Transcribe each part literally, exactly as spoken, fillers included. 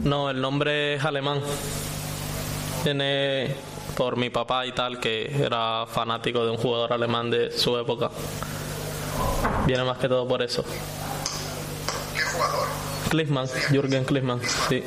No, el nombre es alemán. Viene por mi papá y tal, que era fanático de un jugador alemán de su época. Viene más que todo por eso. ¿Qué jugador? Klinsmann, Jürgen Klinsmann, sí.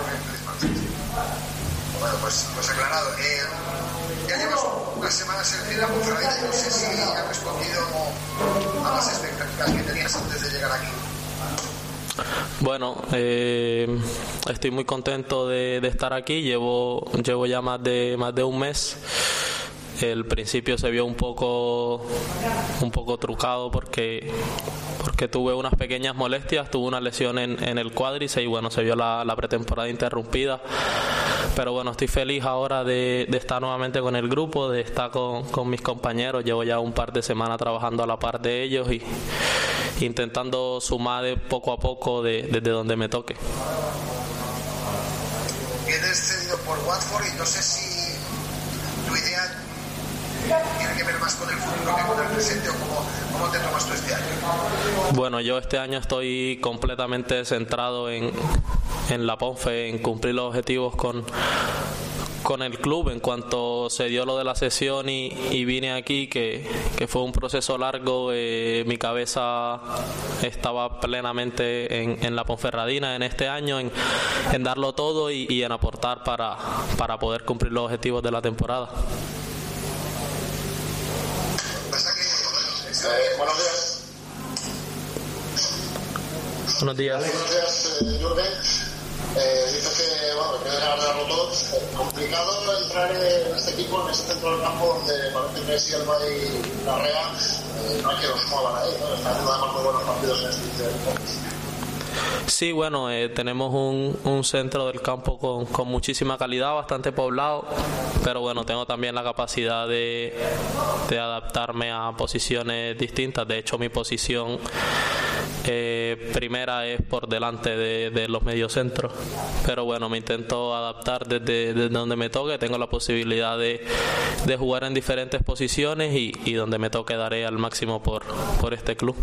Bueno, pues, pues aclarado. Eh, ya llevas unas semanas en la Ponferradina. Yo no sé si has respondido a las expectativas que tenías antes de llegar aquí. Bueno, eh, estoy muy contento de, de estar aquí. Llevo, llevo ya más de más de un mes. El principio se vio un poco un poco trucado porque porque tuve unas pequeñas molestias, tuve una lesión en, en el cuádriceps y bueno, se vio la, la pretemporada interrumpida. Pero bueno, estoy feliz ahora de, de estar nuevamente con el grupo, de estar con, con mis compañeros. Llevo ya un par de semanas trabajando a la par de ellos y intentando sumar de poco a poco de, desde donde me toque. Vienes cedido por Watford y no sé si tu idea tiene que ver más con el futuro que con el presente, o cómo, cómo te tomas tú este año. Bueno, yo este año estoy completamente centrado en, en la Ponfe, en cumplir los objetivos con, con el club. En cuanto se dio lo de la sesión y, y vine aquí, que, que fue un proceso largo, eh, mi cabeza estaba plenamente en, en la Ponferradina en este año, en, en darlo todo y, y en aportar para, para poder cumplir los objetivos de la temporada. Eh, buenos días. Buenos días. Buenos días, eh, Jürgen. Eh, dices que, bueno, que debe ganarlo todo. Eh, complicado entrar en este equipo, en este centro del campo donde parece que si Alba y Larrea eh, no hay que los muevan ahí, ¿no? Están haciendo además muy buenos partidos en este centro. Sí, bueno, eh, tenemos un, un centro del campo con, con muchísima calidad, bastante poblado, pero bueno, tengo también la capacidad de, de adaptarme a posiciones distintas. De hecho, mi posición eh, primera es por delante de, de los mediocentros, pero bueno, me intento adaptar desde, desde donde me toque. Tengo la posibilidad de, de jugar en diferentes posiciones y, y donde me toque daré al máximo por, por este club.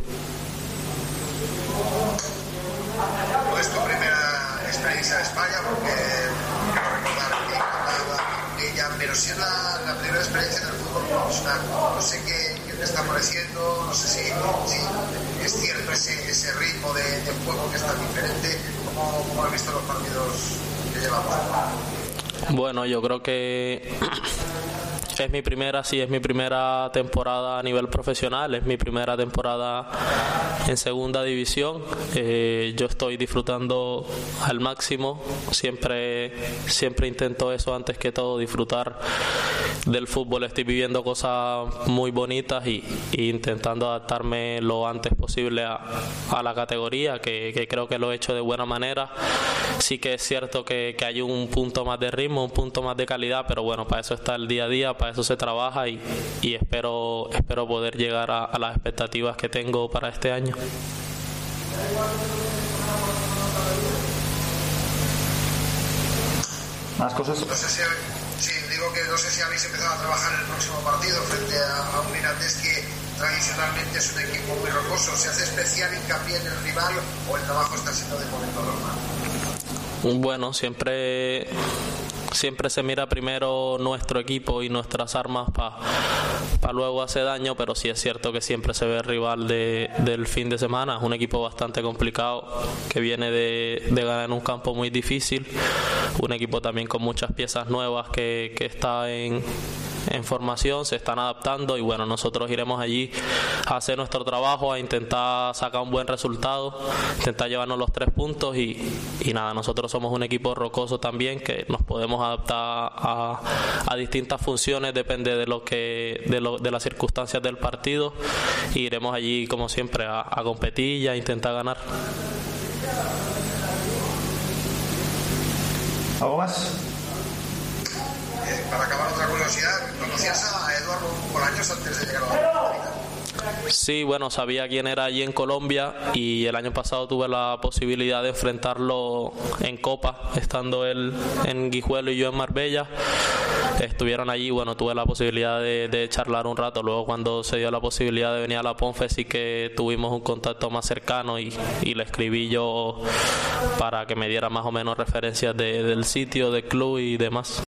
No es tu primera experiencia en España, porque quiero recordar que hablaba de ella, pero sí es la, la primera experiencia en el fútbol profesional. No sé qué, qué te está pareciendo, no sé si, si es cierto ese, ese ritmo de, de juego que es tan diferente. ¿Cómo, cómo has visto los partidos que llevamos? Bueno, yo creo que es mi primera, sí, es mi primera temporada a nivel profesional, es mi primera temporada en segunda división. Eh, yo estoy disfrutando al máximo, siempre, siempre intento eso antes que todo, disfrutar del fútbol. Estoy viviendo cosas muy bonitas y, y intentando adaptarme lo antes posible a, a la categoría, que, que creo que lo he hecho de buena manera. Sí que es cierto que, que hay un punto más de ritmo, un punto más de calidad, pero bueno, para eso está el día a día, para eso se trabaja y, y espero espero poder llegar a, a las expectativas que tengo para este año. ¿Más cosas? No sé si, sí, digo que no sé si habéis empezado a trabajar en el próximo partido frente a, a un Mirandés que tradicionalmente es un equipo muy rocoso. ¿Se hace especial hincapié en el rival o el trabajo está siendo de momento normal? Bueno, siempre siempre se mira primero nuestro equipo y nuestras armas para pa luego hacer daño, pero sí es cierto que siempre se ve el rival de, del fin de semana. Es un equipo bastante complicado que viene de, de ganar en un campo muy difícil, un equipo también con muchas piezas nuevas que, que está en, en formación, se están adaptando y bueno, nosotros iremos allí a hacer nuestro trabajo, a intentar sacar un buen resultado, intentar llevarnos los tres puntos y, y nada, nosotros somos un equipo rocoso también que nos podemos adaptar a, a distintas funciones, depende de lo que de, lo, de las circunstancias del partido. Y iremos allí como siempre a, a competir y a intentar ganar. ¿Algo más? Eh, para acabar, otra curiosidad, ¿conocías a Eduardo Bolaños antes de llegar a la Ponferradina? Sí, bueno, sabía quién era allí en Colombia y el año pasado tuve la posibilidad de enfrentarlo en Copa, estando él en Guijuelo y yo en Marbella. estuvieron allí. Bueno, tuve la posibilidad de, de charlar un rato. Luego, cuando se dio la posibilidad de venir a la Ponfe, sí que tuvimos un contacto más cercano y, y le escribí yo para que me diera más o menos referencias de, del sitio, del club y demás.